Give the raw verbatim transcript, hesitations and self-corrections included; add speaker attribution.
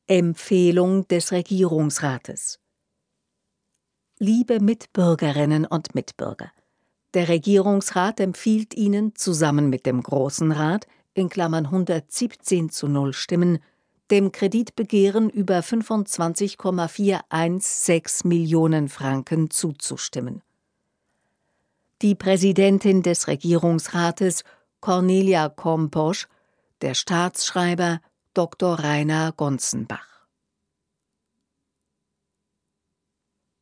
Speaker 1: Empfehlung des Regierungsrates. Liebe Mitbürgerinnen und Mitbürger, der Regierungsrat empfiehlt Ihnen zusammen mit dem Grossen Rat in Klammern hundertsiebzehn zu null Stimmen, dem Kreditbegehren über fünfundzwanzig Komma vierhundertsechzehn Millionen Franken zuzustimmen. Die Präsidentin des Regierungsrates, Cornelia Komposch, der Staatsschreiber Doktor Rainer Gonzenbach.